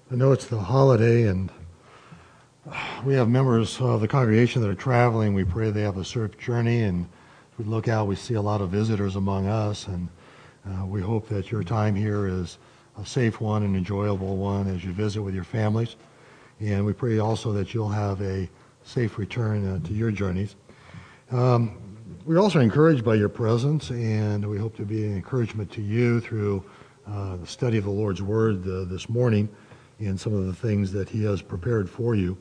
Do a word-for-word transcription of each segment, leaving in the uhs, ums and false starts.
I know it's the holiday, and we have members of the congregation that are traveling. We pray they have a safe journey, and as we look out, we see a lot of visitors among us, and uh, we hope that your time here is a safe one, an enjoyable one as you visit with your families. And we pray also that you'll have a safe return uh, to your journeys. Um, we're also encouraged by your presence, and we hope to be an encouragement to you through uh, the study of the Lord's Word uh, this morning and some of the things that He has prepared for you.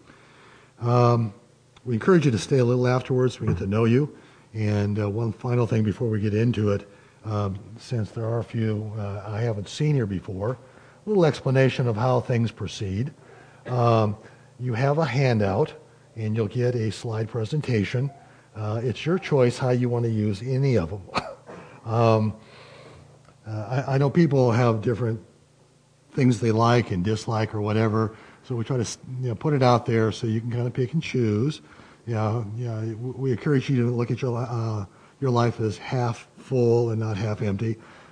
Um, we encourage you to stay a little afterwards so we get to know you. And uh, one final thing before we get into it, um, since there are a few uh, I haven't seen here before, a little explanation of how things proceed. Um, you have a handout, and you'll get a slide presentation. Uh, it's your choice how you want to use any of them. um, uh, I, I know people have different things they like and dislike or whatever, so we try to you know, put it out there so you can kind of pick and choose. Yeah, yeah. We encourage you to look at your uh, your life as half full and not half empty.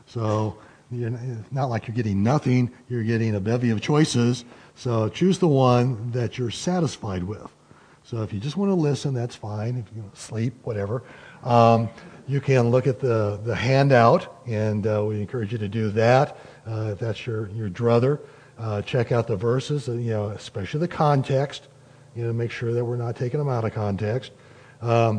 So you're not, it's not like you're getting nothing; you're getting a bevy of choices. So choose the one that you're satisfied with. So if you just want to listen, that's fine. If you want to sleep, whatever. Um, you can look at the, the handout, and uh, we encourage you to do that. Uh, if that's your, your druther, uh, check out the verses, uh, you know, especially the context. You know, make sure that we're not taking them out of context. Um,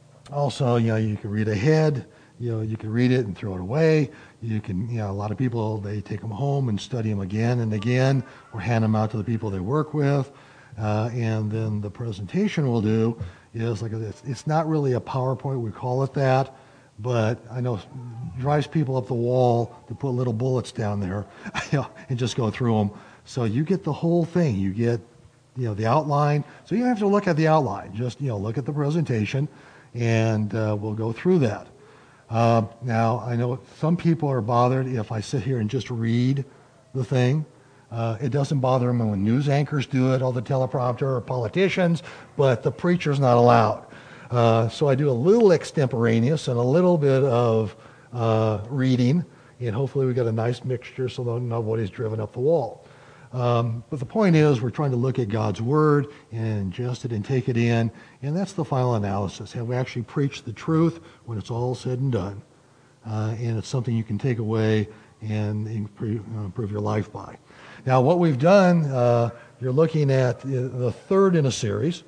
also, you know, you can read ahead. You know, you can read it and throw it away. You can, you know, a lot of people, they take them home and study them again and again, or hand them out to the people they work with. Uh, and then the presentation we'll do is like this. It's not really a PowerPoint, we call it that, but I know it drives people up the wall to put little bullets down there you know, and just go through them. So you get the whole thing. You get, you know, the outline. So you don't have to look at the outline. Just, you know, look at the presentation, and uh, we'll go through that. Uh, now, I know some people are bothered if I sit here and just read the thing. Uh, it doesn't bother them when news anchors do it, or the teleprompter, or politicians, but the preacher's not allowed. Uh, so I do a little extemporaneous and a little bit of uh, reading, and hopefully we got a nice mixture so that nobody's driven up the wall. Um, but the point is, we're trying to look at God's Word and ingest it and take it in, and that's the final analysis. Have we actually preached the truth when it's all said and done? Uh, and it's something you can take away and improve, uh, improve your life by. Now, what we've done, uh, you're looking at the third in a series.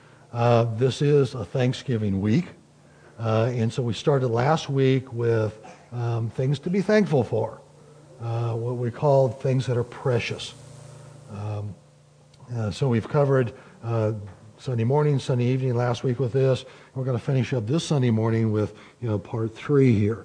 Uh, this is a Thanksgiving week, uh, and so we started last week with um, things to be thankful for, uh, what we call things that are precious. Um, uh, so we've covered uh, Sunday morning, Sunday evening last week with this. We're going to finish up this Sunday morning with, you know, part three here.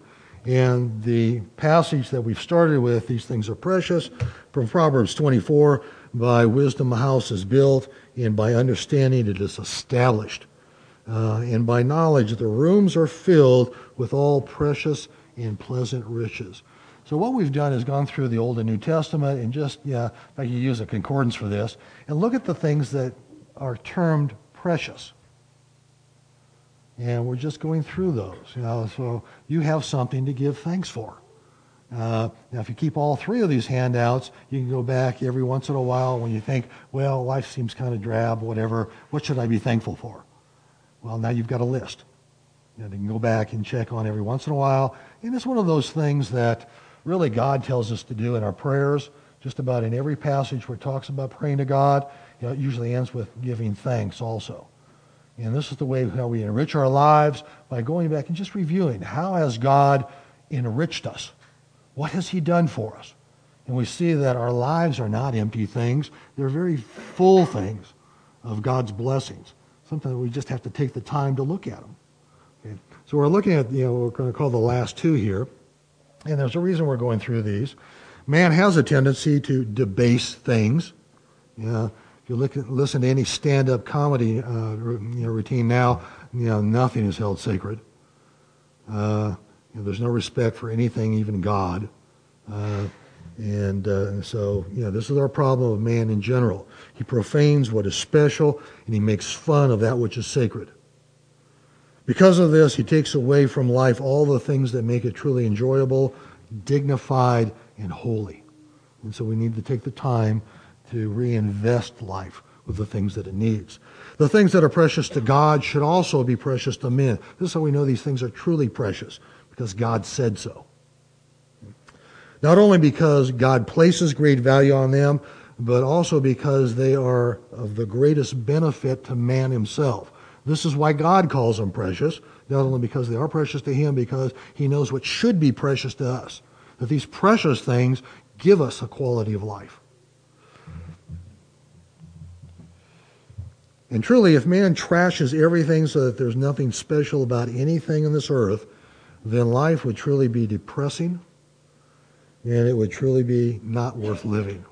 And the passage that we've started with, these things are precious, from Proverbs twenty-four, by wisdom a house is built, and by understanding it is established. Uh, and by knowledge the rooms are filled with all precious and pleasant riches. So what we've done is gone through the Old and New Testament and just, yeah, if I could use a concordance for this, and look at the things that are termed precious. And we're just going through those, you know, so you have something to give thanks for. Uh, now, if you keep all three of these handouts, you can go back every once in a while when you think, well, life seems kind of drab, whatever, what should I be thankful for? Well, now you've got a list. You know, you can go back and check on every once in a while. And it's one of those things that really God tells us to do in our prayers. Just about in every passage where it talks about praying to God, you know, it usually ends with giving thanks also. And this is the way how we enrich our lives, by going back and just reviewing, how has God enriched us? What has He done for us? And we see that our lives are not empty things. They're very full things of God's blessings. Sometimes we just have to take the time to look at them. Okay? So we're looking at, you know, we're going to call the last two here. And there's a reason we're going through these. Man has a tendency to debase things. You know, if you look at, listen to any stand-up comedy uh, you know, routine now, you know, nothing is held sacred. Uh, you know, there's no respect for anything, even God. Uh, and uh, so, you know, this is our problem of man in general. He profanes what is special, and he makes fun of that which is sacred. Because of this, he takes away from life all the things that make it truly enjoyable, dignified, and holy. And so we need to take the time to reinvest life with the things that it needs. The things that are precious to God should also be precious to men. This is how we know these things are truly precious, because God said so. Not only because God places great value on them, but also because they are of the greatest benefit to man himself. This is why God calls them precious, not only because they are precious to him, because he knows what should be precious to us. That these precious things give us a quality of life. And truly, if man trashes everything so that there's nothing special about anything on this earth, then life would truly be depressing, and it would truly be not worth living.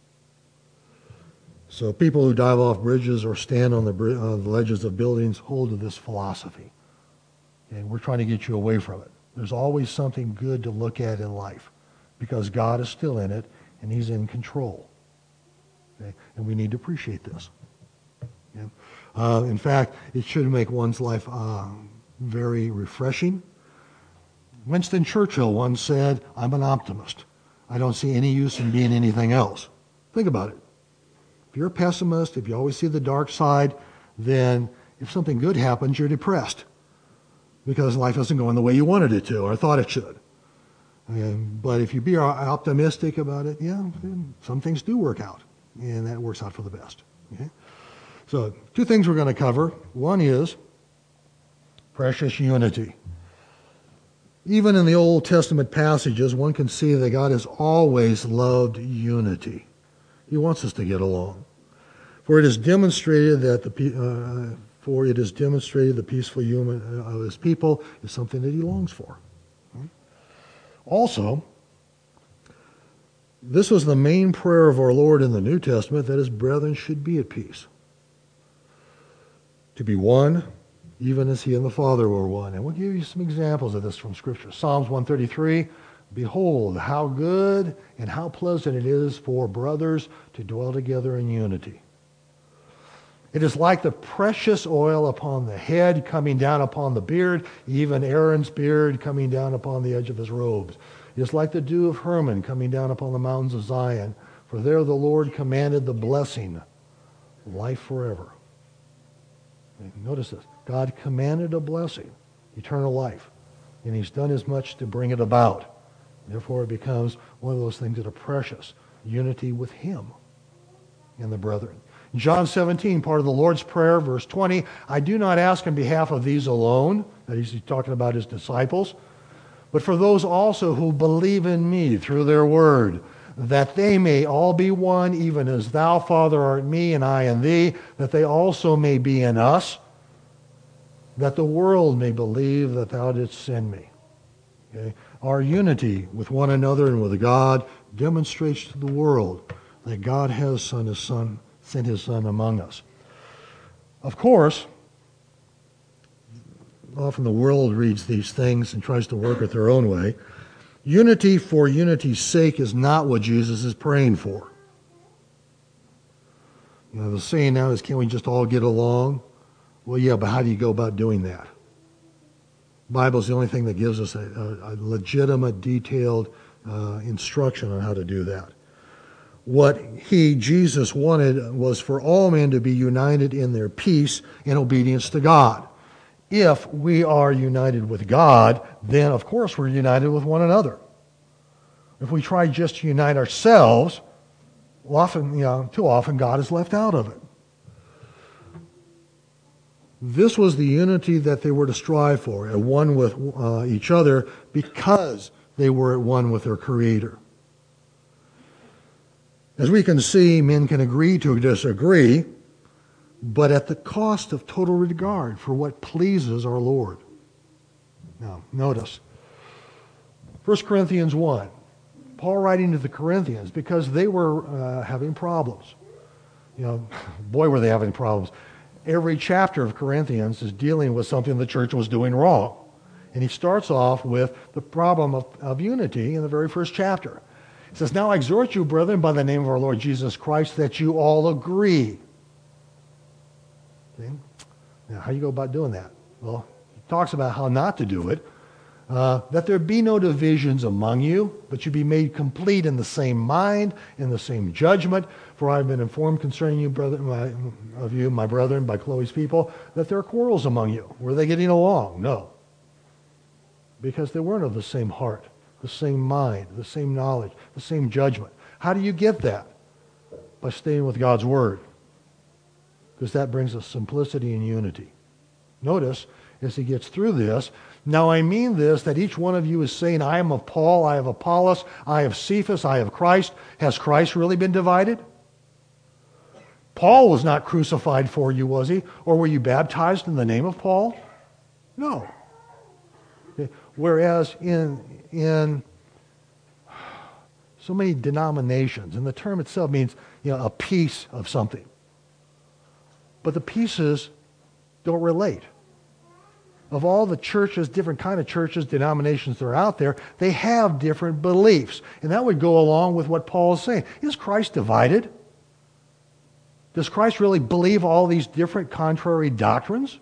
So people who dive off bridges or stand on the, uh, the ledges of buildings hold to this philosophy. And we're trying to get you away from it. There's always something good to look at in life, because God is still in it, and he's in control. Okay? And we need to appreciate this. Okay? Uh, in fact, it should make one's life uh, very refreshing. Winston Churchill once said, "I'm an optimist. I don't see any use in being anything else." Think about it. If you're a pessimist, if you always see the dark side, then if something good happens, you're depressed because life isn't going the way you wanted it to or thought it should. Um, but if you be optimistic about it, yeah, some things do work out, and that works out for the best. Okay? So two things we're going to cover. One is precious unity. Even in the Old Testament passages, one can see that God has always loved unity. He wants us to get along. For it is demonstrated that the uh, for it is demonstrated the peaceful human uh, of his people is something that he longs for. Also, this was the main prayer of our Lord in the New Testament, that his brethren should be at peace. To be one, even as he and the Father were one. And we'll give you some examples of this from Scripture. Psalms one thirty-three, "Behold, how good and how pleasant it is for brothers to dwell together in unity. It is like the precious oil upon the head coming down upon the beard, even Aaron's beard coming down upon the edge of his robes. It is like the dew of Hermon coming down upon the mountains of Zion. For there the Lord commanded the blessing, life forever." Notice this. God commanded a blessing, eternal life, and he's done as much to bring it about. Therefore, it becomes one of those things that are precious, unity with him and the brethren. In John seventeen, part of the Lord's Prayer, verse twenty, "I do not ask on behalf of these alone," that he's talking about his disciples, "but for those also who believe in me through their word, that they may all be one, even as thou, Father, art in me, and I in thee, that they also may be in us, that the world may believe that thou didst send me." Okay? Our unity with one another and with God demonstrates to the world that God has sent his Son, sent his Son among us. Of course, often the world reads these things and tries to work it their own way. Unity for unity's sake is not what Jesus is praying for. You know, the saying now is, "Can't we just all get along?" Well, yeah, but how do you go about doing that? The Bible is the only thing that gives us a, a, a legitimate, detailed uh, instruction on how to do that. What he, Jesus, wanted was for all men to be united in their peace and obedience to God. If we are united with God, then of course we're united with one another. If we try just to unite ourselves, well, often, you know, too often God is left out of it. This was the unity that they were to strive for, at one with uh, each other, because they were at one with their Creator. As we can see, men can agree to disagree, but at the cost of total regard for what pleases our Lord. Now, notice, First Corinthians one, Paul writing to the Corinthians, because they were uh, having problems. You know, boy, were they having problems. Every chapter of Corinthians is dealing with something the church was doing wrong. And he starts off with the problem of, of unity in the very first chapter. He says, "Now I exhort you, brethren, by the name of our Lord Jesus Christ, that you all agree." See? Now, how do you go about doing that? Well, he talks about how not to do it, Uh, that there be no divisions among you, but you be made complete in the same mind, in the same judgment. For I have been informed concerning you, brother, my, of you, my brethren, by Chloe's people, that there are quarrels among you. Were they getting along? No. Because they weren't of the same heart, the same mind, the same knowledge, the same judgment. How do you get that? By staying with God's Word. Because that brings us simplicity and unity. Notice, as he gets through this, now I mean this, that each one of you is saying, I am of Paul, I have Apollos, I have Cephas, I have Christ. Has Christ really been divided? Paul was not crucified for you, was he? Or were you baptized in the name of Paul? No. Okay. Whereas in, in so many denominations, and the term itself means, you know, a piece of something. But the pieces don't relate. Of all the churches, different kind of churches, denominations that are out there, they have different beliefs. And that would go along with what Paul is saying. Is Christ divided? Does Christ really believe all these different contrary doctrines?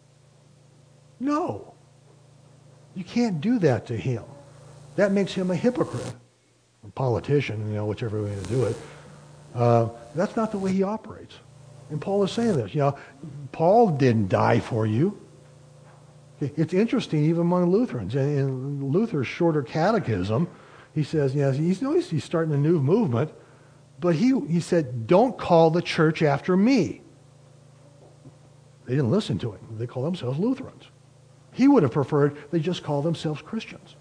No. You can't do that to him. That makes him a hypocrite. A politician, you know, whichever way to do it. Uh, that's not the way he operates. And Paul is saying this. You know, Paul didn't die for you. It's interesting, even among Lutherans. In Luther's shorter catechism, he says, yes, he's, he's starting a new movement, but he, he said, don't call the church after me. They didn't listen to him. They call themselves Lutherans. He would have preferred they just call themselves Christians.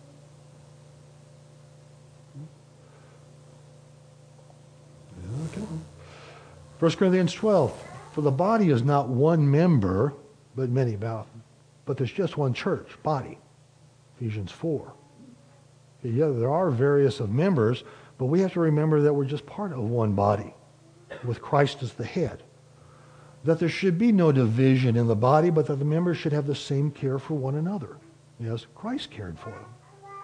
Okay. First Corinthians twelve, for the body is not one member, but many. About. But there's just one church, body. Ephesians four. Yeah, there are various of members, but we have to remember that we're just part of one body, with Christ as the head. That there should be no division in the body, but that the members should have the same care for one another, as Christ cared for them.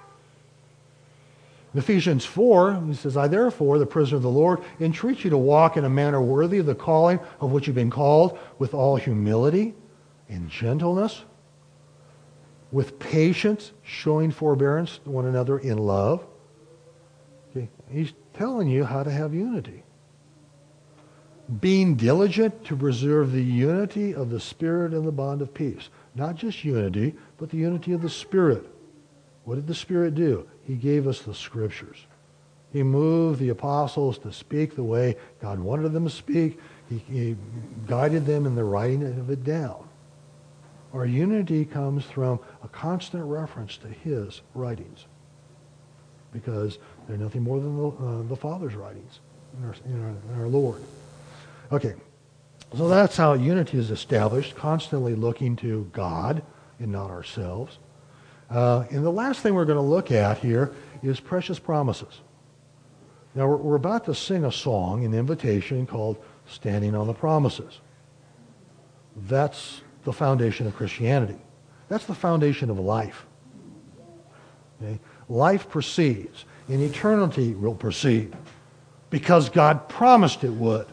In Ephesians four, he says, I therefore, the prisoner of the Lord, entreat you to walk in a manner worthy of the calling of which you've been called, with all humility and gentleness, with patience, showing forbearance to one another in love. Okay. He's telling you how to have unity. Being diligent to preserve the unity of the Spirit and the bond of peace. Not just unity, but the unity of the Spirit. What did the Spirit do? He gave us the Scriptures. He moved the apostles to speak the way God wanted them to speak. He, he guided them in the writing of it down. Our unity comes from a constant reference to his writings, because they're nothing more than the, uh, the Father's writings in our, in, our, in our Lord. Okay, so that's how unity is established, constantly looking to God and not ourselves. Uh, and the last thing we're going to look at here is precious promises. Now, we're, we're about to sing a song, an invitation called Standing on the Promises. That's the foundation of Christianity. That's the foundation of life. Okay? Life proceeds, and eternity will proceed, because God promised it would.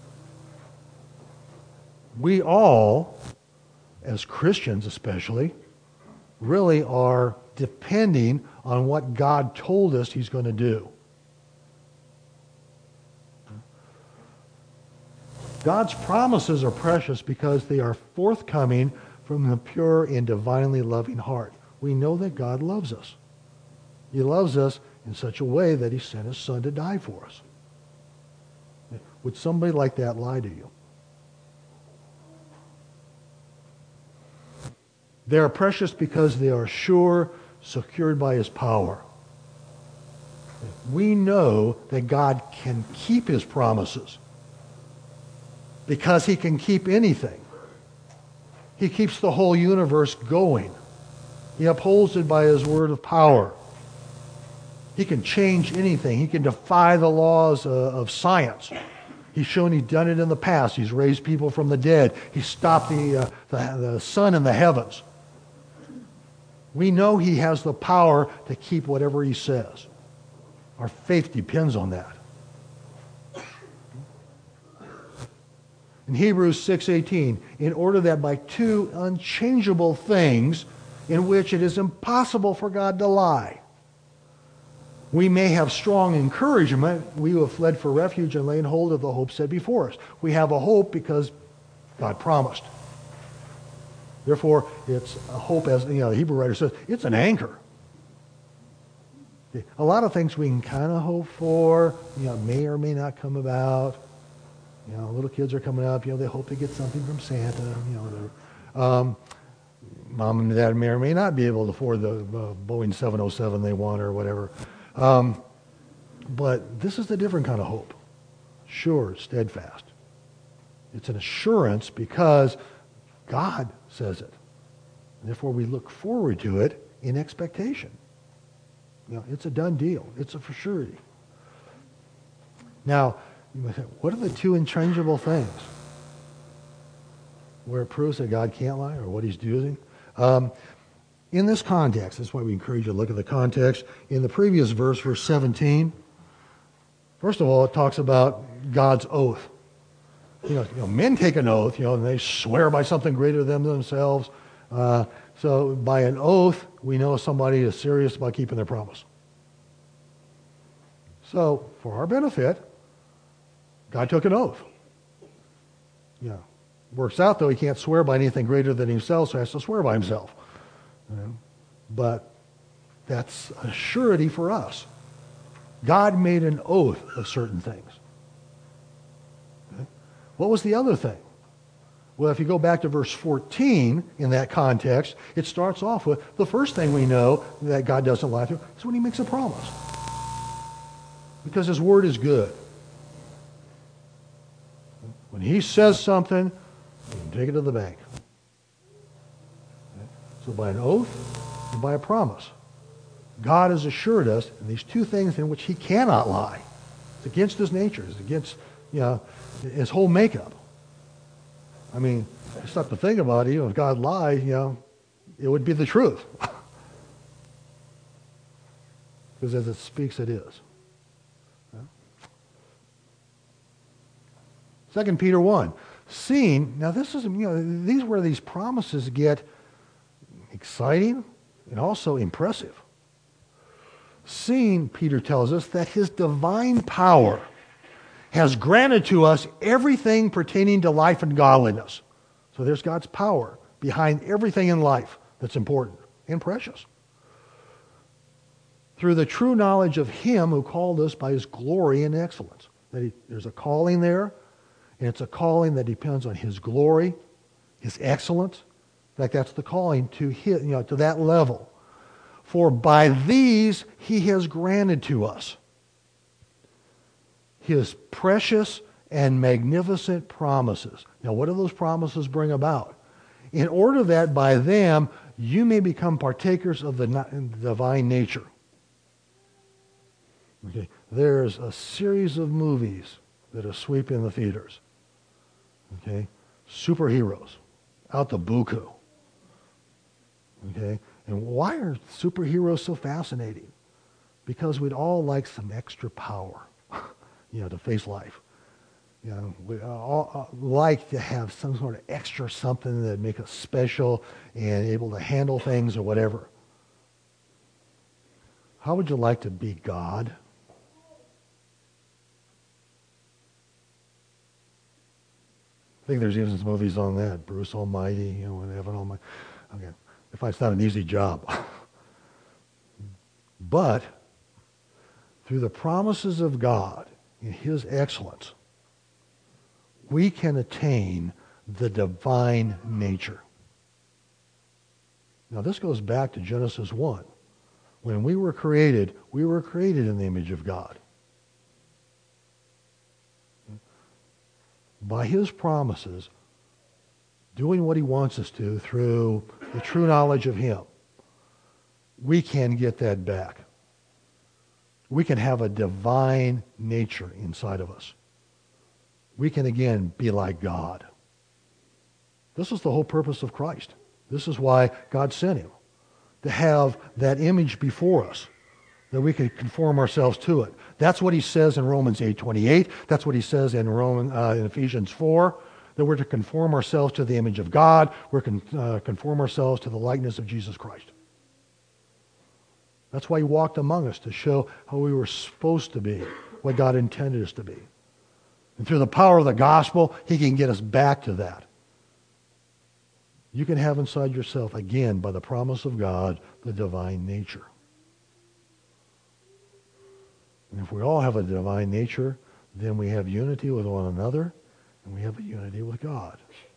We all, as Christians especially, really are depending on what God told us he's going to do. God's promises are precious because they are forthcoming from the pure and divinely loving heart. We know that God loves us. He loves us in such a way that he sent his Son to die for us. Would somebody like that lie to you? They are precious because they are sure, secured by his power. We know that God can keep his promises, because he can keep anything. He keeps the whole universe going. He upholds it by his word of power. He can change anything. He can defy the laws uh, of science. He's shown he's done it in the past. He's raised people from the dead. He's stopped the, uh, the, the sun in the heavens. We know he has the power to keep whatever he says. Our faith depends on that. In Hebrews six eighteen, in order that by two unchangeable things in which it is impossible for God to lie. We may have strong encouragement. We who have fled for refuge and laid hold of the hope set before us. We have a hope because God promised. Therefore, it's a hope, as you know, the Hebrew writer says, it's an anchor. A lot of things we can kind of hope for, you know, may or may not come about. You know, little kids are coming up, you know, they hope they get something from Santa, you know, whatever. Um, mom and dad may or may not be able to afford the uh, Boeing seven oh seven they want or whatever. Um, but this is a different kind of hope. Sure, steadfast. It's an assurance because God says it. And therefore, we look forward to it in expectation. You know, it's a done deal. It's a for surety. Now, you might say, what are the two inchangeable things where it proves that God can't lie or what he's doing? Um, in this context, that's why we encourage you to look at the context. In the previous verse, verse seventeen, first of all, it talks about God's oath. You know, you know, men take an oath, you know, and they swear by something greater than themselves. Uh, so by an oath, we know somebody is serious about keeping their promise. So, for our benefit, God took an oath. Yeah. Works out, though, he can't swear by anything greater than himself, so he has to swear by himself. You know? But that's a surety for us. God made an oath of certain things. Okay? What was the other thing? Well, if you go back to verse fourteen in that context, it starts off with the first thing we know that God doesn't lie to is when he makes a promise. Because his word is good. When he says something, you can take it to the bank. Okay? So by an oath and by a promise, God has assured us in these two things in which he cannot lie. It's against his nature. It's against, you know, his whole makeup. I mean, it's not to think about it. You know, if God lied, you know, it would be the truth. Because as it speaks, it is. Yeah. Second Peter one. Seeing, now this is, you know, these where these promises get exciting and also impressive. Seeing, Peter tells us, that his divine power has granted to us everything pertaining to life and godliness. So there's God's power behind everything in life that's important and precious. Through the true knowledge of him who called us by his glory and excellence. That he, there's a calling there, and it's a calling that depends on his glory, his excellence. In fact, that's the calling to his, you know, to that level. For by these he has granted to us his precious and magnificent promises. Now, what do those promises bring about? In order that by them you may become partakers of the divine nature. Okay, there's a series of movies that are sweeping the theaters. Okay, superheroes, out the buku. Okay, and why are superheroes so fascinating? Because we'd all like some extra power. You know, to face life. You know, we all uh, like to have some sort of extra something that make us special and able to handle things or whatever. How would you like to be God? I think there's even some movies on that. Bruce Almighty, you know, and Evan Almighty. Okay, I find it's not an easy job. But through the promises of God, in his excellence, we can attain the divine nature. Now this goes back to Genesis one. When we were created, we were created in the image of God. By his promises, doing what he wants us to through the true knowledge of him, we can get that back. We can have a divine nature inside of us. We can again be like God. This is the whole purpose of Christ. This is why God sent him, to have that image before us, that we can conform ourselves to it. That's what he says in Romans eight twenty-eight. That's what he says in Roman uh, in Ephesians four. that we're to conform ourselves to the image of God. We're to con- uh, conform ourselves to the likeness of Jesus Christ. That's why he walked among us, to show how we were supposed to be, what God intended us to be. And through the power of the gospel, he can get us back to that. You can have inside yourself, again, by the promise of God, the divine nature. And if we all have a divine nature, then we have unity with one another, and we have a unity with God.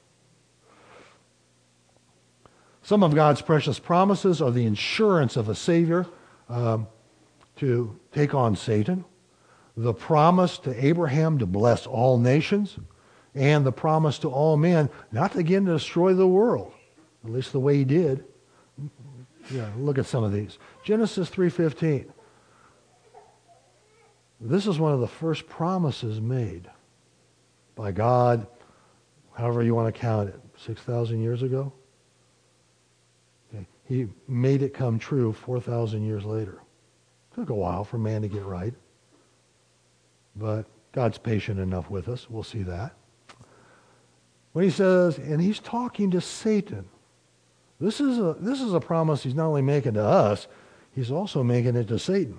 Some of God's precious promises are the insurance of a Savior um, to take on Satan, the promise to Abraham to bless all nations, and the promise to all men not to again destroy the world, at least the way he did. Yeah, look at some of these. Genesis three fifteen. This is one of the first promises made by God, however you want to count it, six thousand years ago. Okay. He made it come true four thousand years later. It took a while for man to get right. But God's patient enough with us. We'll see that. When he says, and he's talking to Satan. This is a, this is a promise he's not only making to us, he's also making it to Satan.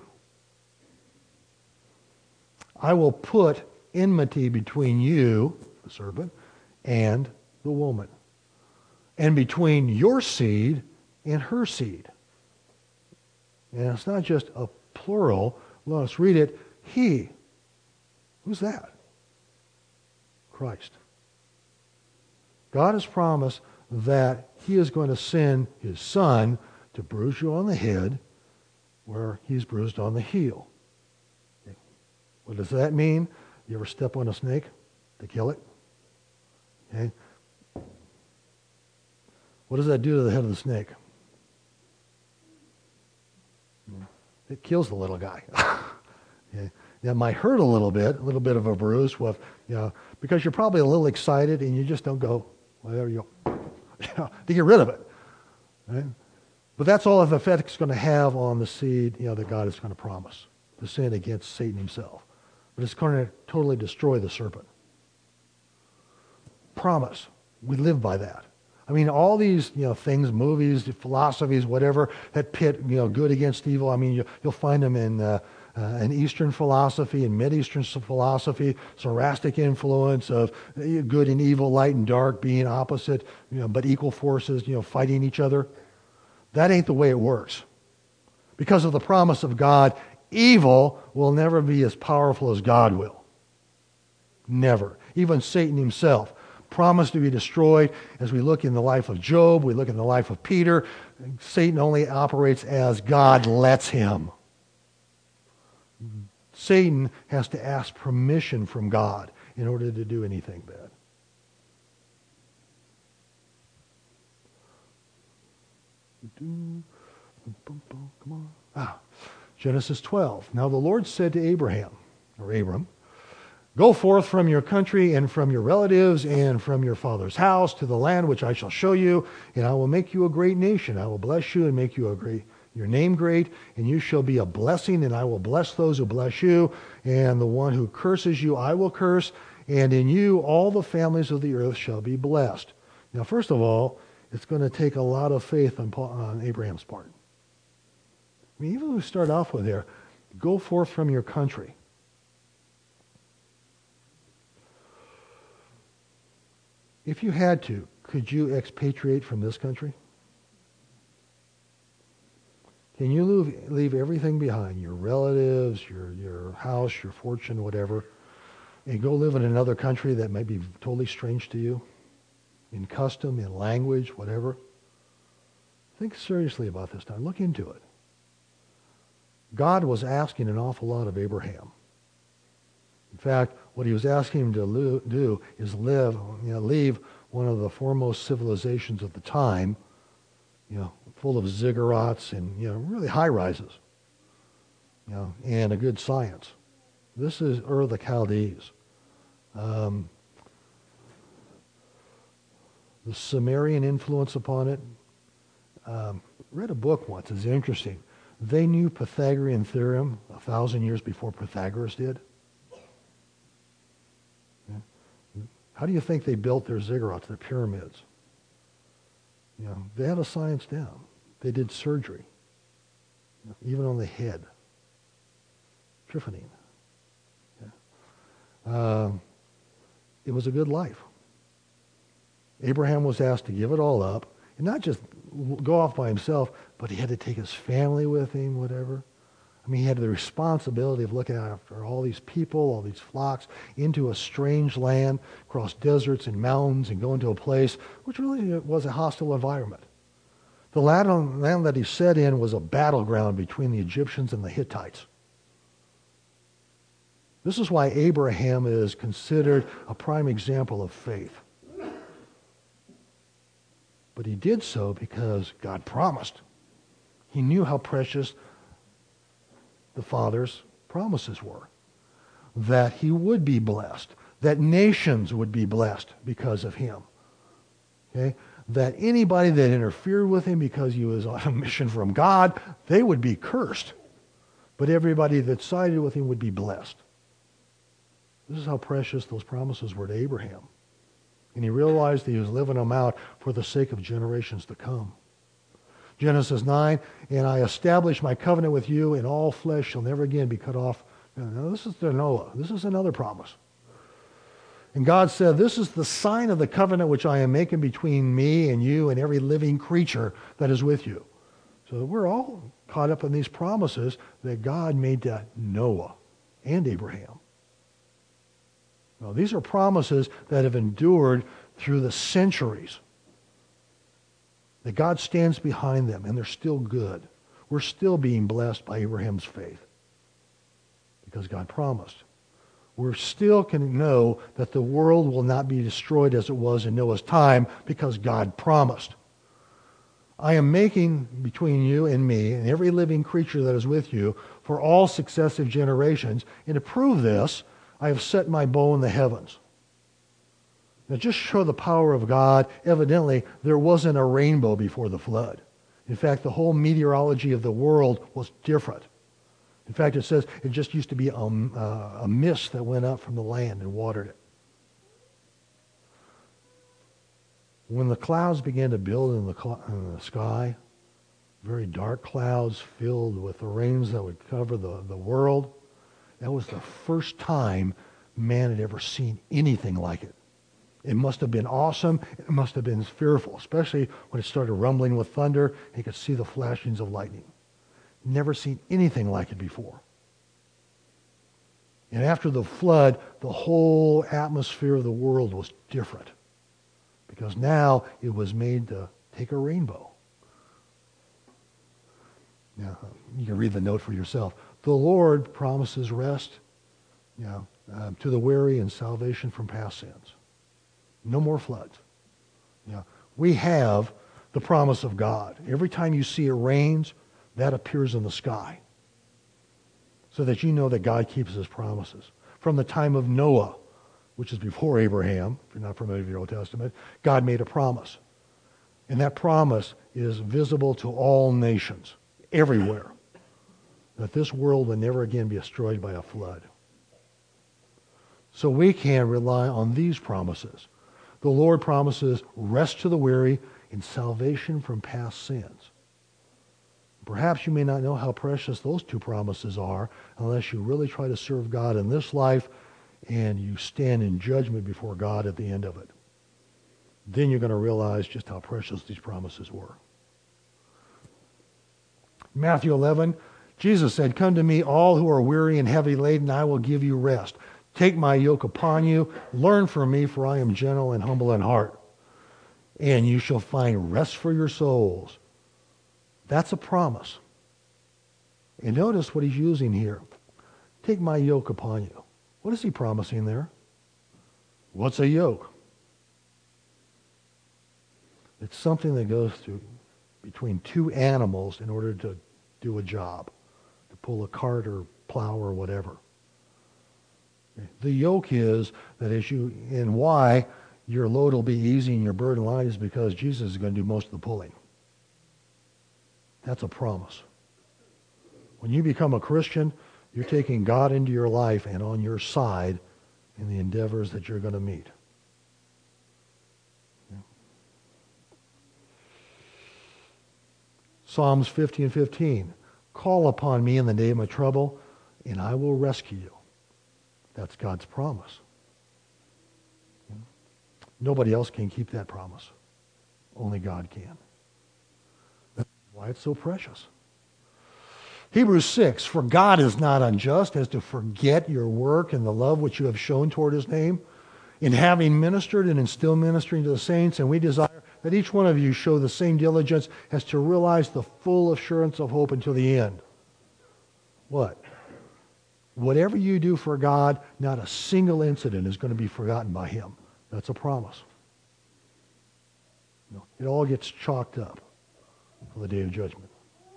I will put enmity between you, the serpent, and the woman, and between your seed and her seed. And it's not just a plural. Let's read it. He. Who's that? Christ. God has promised that he is going to send his son to bruise you on the head where he's bruised on the heel. Okay. What does that mean? You ever step on a snake to kill it? Okay. What does that do to the head of the snake? It kills the little guy. Okay. That might hurt a little bit, a little bit of a bruise, with, you know, because you're probably a little excited and you just don't go, well, there you go, you know, to get rid of it. Right? But that's all the effect it's going to have on the seed, you know, that God is going to promise to sin against Satan himself. But it's going to totally destroy the serpent. Promise. We live by that. I mean, all these, you know, things, movies, philosophies, whatever, that pit, you know, good against evil. I mean, you, you'll find them in uh, uh, in Eastern philosophy, in Mid-Eastern philosophy, Zoroastric influence of good and evil, light and dark being opposite, you know, but equal forces, you know, fighting each other. That ain't the way it works. Because of the promise of God, evil will never be as powerful as God will. Never. Even Satan himself promised to be destroyed. As we look in the life of Job, we look in the life of Peter, Satan only operates as God lets him. Satan has to ask permission from God in order to do anything bad. Come on. Ah, Genesis twelve. Now the Lord said to Abraham, or Abram, go forth from your country and from your relatives and from your father's house to the land which I shall show you, and I will make you a great nation. I will bless you and make you a great, your name great, and you shall be a blessing, and I will bless those who bless you, and the one who curses you I will curse, and in you all the families of the earth shall be blessed. Now, first of all, it's going to take a lot of faith on, Paul, on Abraham's part. I mean, even if we start off with there, go forth from your country. If you had to, could you expatriate from this country? Can you leave, leave everything behind, your relatives, your, your house, your fortune, whatever, and go live in another country that might be totally strange to you, in custom, in language, whatever? Think seriously about this now. Look into it. God was asking an awful lot of Abraham. In fact, what he was asking him to do is live, you know, leave one of the foremost civilizations of the time, you know, full of ziggurats and, you know, really high rises, you know, and a good science. This is Ur of the Chaldees. Um, the Sumerian influence upon it. Um, read a book once. It's interesting. They knew Pythagorean theorem a thousand years before Pythagoras did. How do you think they built their ziggurats, their pyramids? You know, they had a science down. They did surgery, you know, even on the head. Tryphanine. Yeah. Um, it was a good life. Abraham was asked to give it all up, and not just go off by himself, but he had to take his family with him, whatever. I mean, he had the responsibility of looking after all these people, all these flocks, into a strange land, across deserts and mountains, and going to a place which really was a hostile environment. The land, land that he set in was a battleground between the Egyptians and the Hittites. This is why Abraham is considered a prime example of faith. But he did so because God promised. He knew how precious the Father's promises were. That he would be blessed. That nations would be blessed because of him. Okay? That anybody that interfered with him because he was on a mission from God, they would be cursed. But everybody that sided with him would be blessed. This is how precious those promises were to Abraham. And he realized that he was living them out for the sake of generations to come. Genesis nine, and I establish my covenant with you, and all flesh shall never again be cut off. Now, this is to Noah. This is another promise. And God said, this is the sign of the covenant which I am making between me and you and every living creature that is with you. So we're all caught up in these promises that God made to Noah and Abraham. Now, these are promises that have endured through the centuries. That God stands behind them, and they're still good. We're still being blessed by Abraham's faith because God promised. We still can know that the world will not be destroyed as it was in Noah's time because God promised. I am making between you and me and every living creature that is with you for all successive generations. And to prove this, I have set my bow in the heavens. Now, just show the power of God. Evidently, there wasn't a rainbow before the flood. In fact, the whole meteorology of the world was different. In fact, it says it just used to be a, uh, a mist that went up from the land and watered it. When the clouds began to build in the, cl- in the sky, very dark clouds filled with the rains that would cover the, the world, that was the first time man had ever seen anything like it. It must have been awesome. It must have been fearful, especially when it started rumbling with thunder. And you could see the flashings of lightning. Never seen anything like it before. And after the flood, the whole atmosphere of the world was different. Because now it was made to take a rainbow. Now, you can read the note for yourself. The Lord promises rest, you know, uh, to the weary and salvation from past sins. No more floods. You know, we have the promise of God. Every time you see it rains, that appears in the sky. So that you know that God keeps his promises. From the time of Noah, which is before Abraham, if you're not familiar with your Old Testament, God made a promise. And that promise is visible to all nations, everywhere. That this world will never again be destroyed by a flood. So we can rely on these promises. The Lord promises rest to the weary and salvation from past sins. Perhaps you may not know how precious those two promises are unless you really try to serve God in this life and you stand in judgment before God at the end of it. Then you're going to realize just how precious these promises were. Matthew eleven, Jesus said, "Come to me, all who are weary and heavy laden, I will give you rest. Take my yoke upon you. Learn from me, for I am gentle and humble in heart. And you shall find rest for your souls." That's a promise. And notice what he's using here. Take my yoke upon you. What is he promising there? What's a yoke? It's something that goes through between two animals in order to do a job, to pull a cart or plow or whatever. The yoke is that as you, and why your load will be easy and your burden light is because Jesus is going to do most of the pulling. That's a promise. When you become a Christian, you're taking God into your life and on your side in the endeavors that you're going to meet. Psalms fifty and fifteen. Call upon me in the day of my trouble, and I will rescue you. That's God's promise. Nobody else can keep that promise. Only God can. That's why it's so precious. Hebrews six, for God is not unjust as to forget your work and the love which you have shown toward his name, in having ministered and in still ministering to the saints, and we desire that each one of you show the same diligence as to realize the full assurance of hope until the end. What? Whatever you do for God, not a single incident is going to be forgotten by him. That's a promise. No, it all gets chalked up for the day of judgment.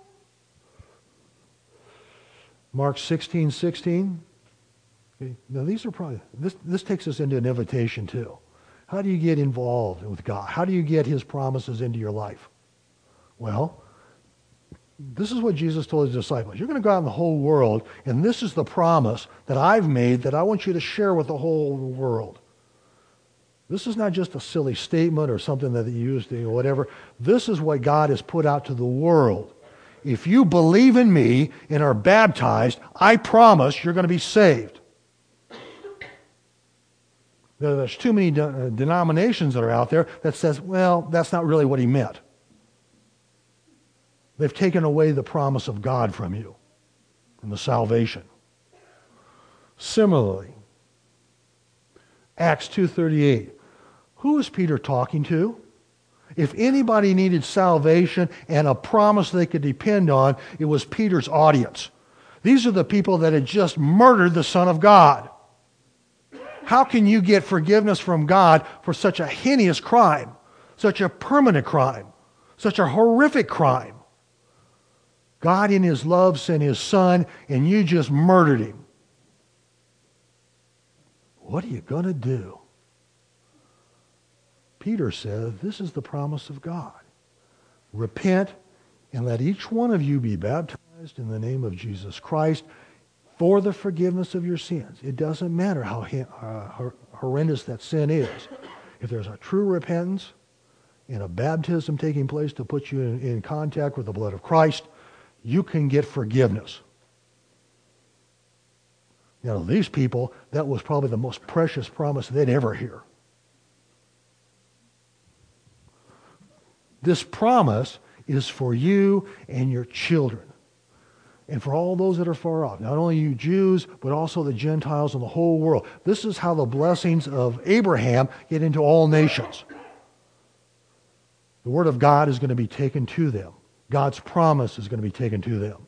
Mark sixteen sixteen. Okay, now these are probably, this, this takes us into an invitation too. How do you get involved with God? How do you get his promises into your life? Well, this is what Jesus told his disciples. You're going to go out in the whole world, and this is the promise that I've made that I want you to share with the whole world. This is not just a silly statement or something that you use to, or whatever. This is what God has put out to the world. If you believe in me and are baptized, I promise you're going to be saved. There's too many de- denominations that are out there that says, well, that's not really what he meant. They've taken away the promise of God from you and the salvation. Similarly, Acts two thirty-eight. Who is Peter talking to? If anybody needed salvation and a promise they could depend on, it was Peter's audience. These are the people that had just murdered the Son of God. How can you get forgiveness from God for such a heinous crime, such a permanent crime, such a horrific crime? God in his love sent his Son, and you just murdered him. What are you going to do? Peter says, this is the promise of God. Repent and let each one of you be baptized in the name of Jesus Christ for the forgiveness of your sins. It doesn't matter how uh, horrendous that sin is. If there's a true repentance and a baptism taking place to put you in, in contact with the blood of Christ, you can get forgiveness. You know, these people, that was probably the most precious promise they'd ever hear. This promise is for you and your children, and for all those that are far off. Not only you Jews, but also the Gentiles and the whole world. This is how the blessings of Abraham get into all nations. The word of God is going to be taken to them. God's promise is going to be taken to them.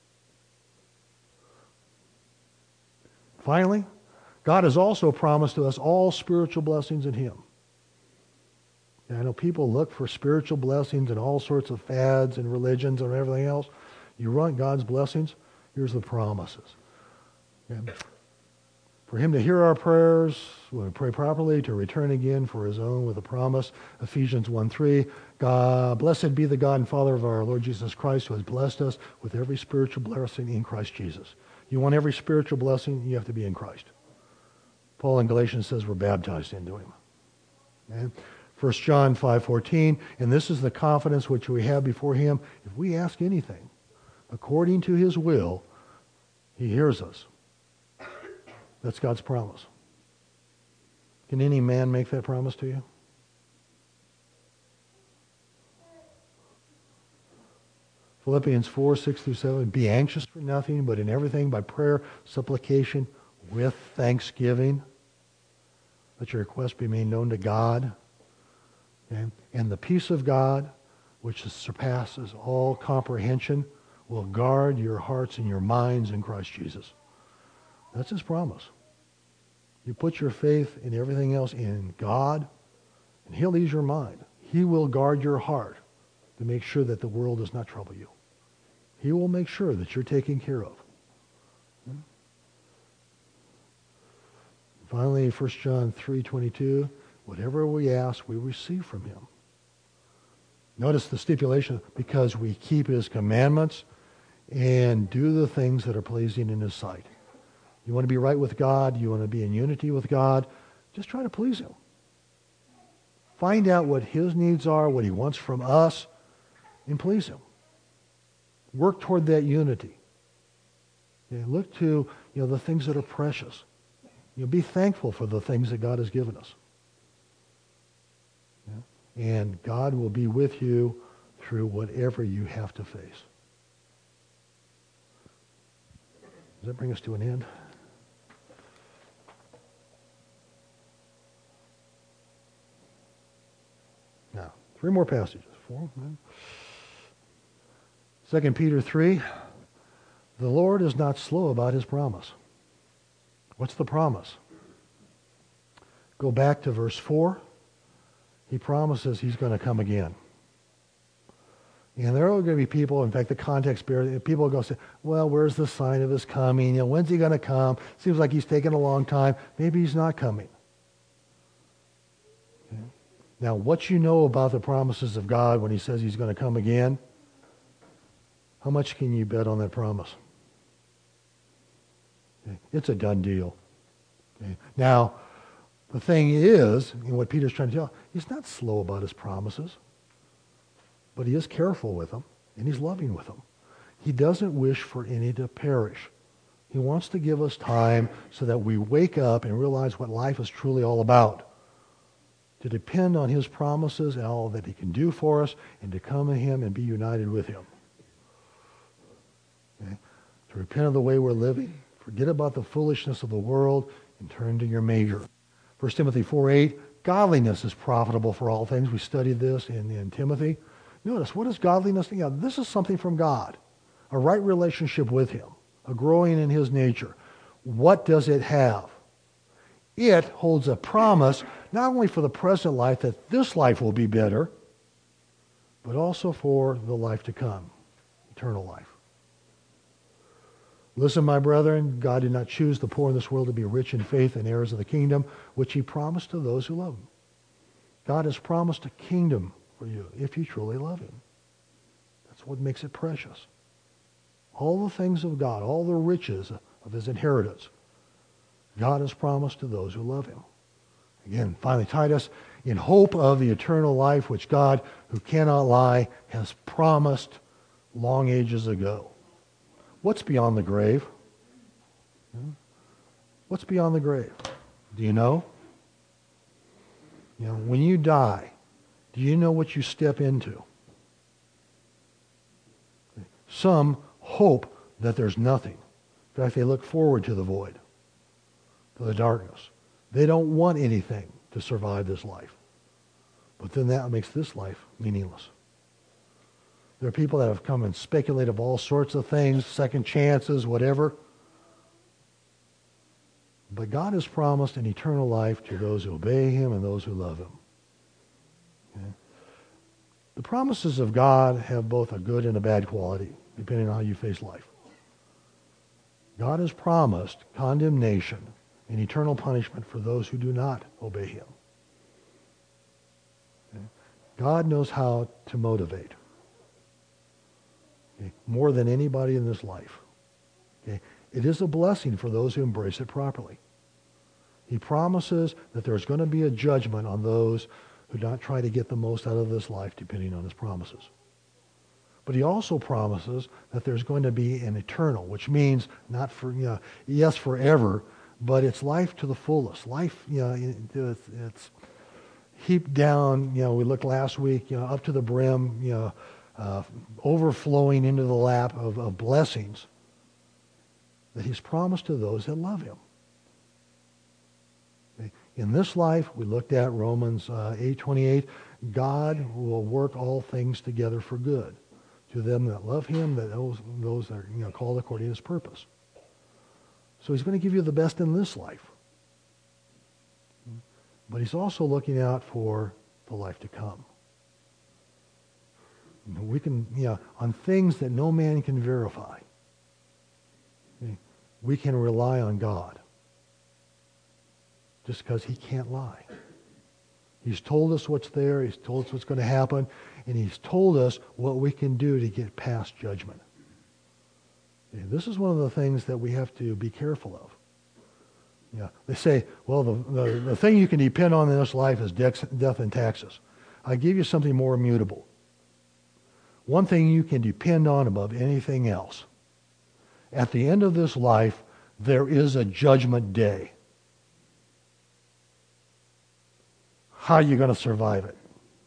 Finally, God has also promised to us all spiritual blessings in him. And I know people look for spiritual blessings in all sorts of fads and religions and everything else. You want God's blessings? Here's the promises. Okay. For him to hear our prayers, when we pray properly, to return again for his own with a promise. Ephesians one three, God, blessed be the God and Father of our Lord Jesus Christ, who has blessed us with every spiritual blessing in Christ Jesus. You want every spiritual blessing, you have to be in Christ. Paul in Galatians says we're baptized into him. Okay? First John five fourteen, and this is the confidence which we have before him. If we ask anything according to his will, he hears us. That's God's promise. Can any man make that promise to you? Philippians four six through seven, be anxious for nothing, but in everything by prayer, supplication, with thanksgiving. Let your requests be made known to God. Okay? And the peace of God, which surpasses all comprehension, will guard your hearts and your minds in Christ Jesus. That's his promise. You put your faith in everything else in God, and he'll ease your mind. He will guard your heart to make sure that the world does not trouble you. He will make sure that you're taken care of. Finally, First John three twenty-two, whatever we ask, we receive from him. Notice the stipulation, because we keep his commandments and do the things that are pleasing in his sight. You want to be right with God, you want to be in unity with God, just try to please him. Find out what his needs are, what he wants from us, and please him. Work toward that unity. Okay? Look to, you know, the things that are precious. You know, be thankful for the things that God has given us. Yeah? And God will be with you through whatever you have to face. Does that bring us to an end? Now, three more passages. Four. Second Peter three. The Lord is not slow about his promise. What's the promise? Go back to verse four. He promises he's going to come again. And there are going to be people, in fact, the context bears, people are going to say, well, where's the sign of his coming? You know, when's he going to come? Seems like he's taking a long time. Maybe he's not coming. Okay. Now, what you know about the promises of God when he says he's going to come again, how much can you bet on that promise? Okay. It's a done deal. Okay. Now, the thing is, and what Peter's trying to tell, he's not slow about his promises. But he is careful with them, and he's loving with them. He doesn't wish for any to perish. He wants to give us time so that we wake up and realize what life is truly all about. To depend on his promises and all that he can do for us, and to come to him and be united with him. Okay? To repent of the way we're living, forget about the foolishness of the world, and turn to your Maker. First Timothy four eight, godliness is profitable for all things. We studied this in, in Timothy. Notice, what is godliness? Yeah, this is something from God. A right relationship with him. A growing in his nature. What does it have? It holds a promise, not only for the present life, that this life will be better, but also for the life to come. Eternal life. Listen, my brethren, God did not choose the poor in this world to be rich in faith and heirs of the kingdom, which he promised to those who love him. God has promised a kingdom for you if you truly love him. That's what makes it precious. All the things of God, all the riches of his inheritance, God has promised to those who love him. Again, finally, Titus, in hope of the eternal life which God, who cannot lie, has promised long ages ago. What's beyond the grave? What's beyond the grave? Do you know? You know, when you die, do you know what you step into? Some hope that there's nothing. In fact, they look forward to the void, to the darkness. They don't want anything to survive this life. But then that makes this life meaningless. There are people that have come and speculated of all sorts of things, second chances, whatever. But God has promised an eternal life to those who obey him and those who love him. Okay? The promises of God have both a good and a bad quality, depending on how you face life. God has promised condemnation and eternal punishment for those who do not obey him. Okay? God knows how to motivate. Okay? More than anybody in this life. Okay? It is a blessing for those who embrace it properly. He promises that there's going to be a judgment on those who don't try to get the most out of this life, depending on his promises. But he also promises that there's going to be an eternal, which means not for, you know, yes, forever, but it's life to the fullest. Life, you know, it's, it's heaped down, you know, we looked last week, you know, up to the brim, you know, uh, overflowing into the lap of, of blessings that he's promised to those that love him. Okay. In this life, we looked at Romans uh, eight twenty-eight, God will work all things together for good to them that love him, that those, those that are, you know, called according to his purpose. So he's going to give you the best in this life. But he's also looking out for the life to come. You know, we can, you know, on things that no man can verify, okay, we can rely on God. Just because he can't lie. He's told us what's there. He's told us what's going to happen. And he's told us what we can do to get past judgment. Okay, this is one of the things that we have to be careful of. Yeah, they say, well, the, the, the thing you can depend on in this life is death, death and taxes. I give you something more immutable. one thing you can depend on above anything else. At the end of this life, there is a judgment day. How are you going to survive it?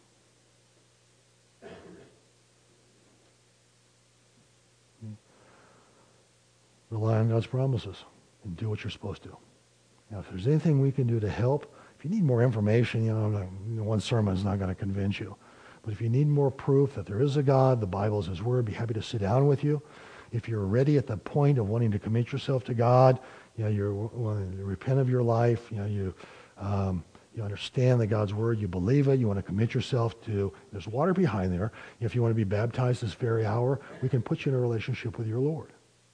Rely on God's promises and do what you're supposed to. Now, if there's anything we can do to help, if you need more information, you know, you know one sermon is not going to convince you. But if you need more proof that there is a God, the Bible is His Word, be happy to sit down with you. If you're already at the point of wanting to commit yourself to God, you know, you're wanting to repent of your life, you know, you um, you understand that God's Word, you believe it, you want to commit yourself to, there's water behind there. If you want to be baptized this very hour, we can put you in a relationship with your Lord.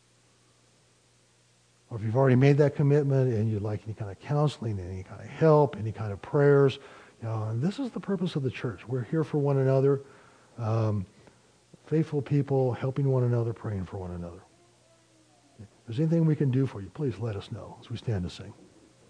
Or if you've already made that commitment and you'd like any kind of counseling, any kind of help, any kind of prayers, you know, and this is the purpose of the church. We're here for one another, um, faithful people, helping one another, praying for one another. If there's anything we can do for you, please let us know as we stand to sing.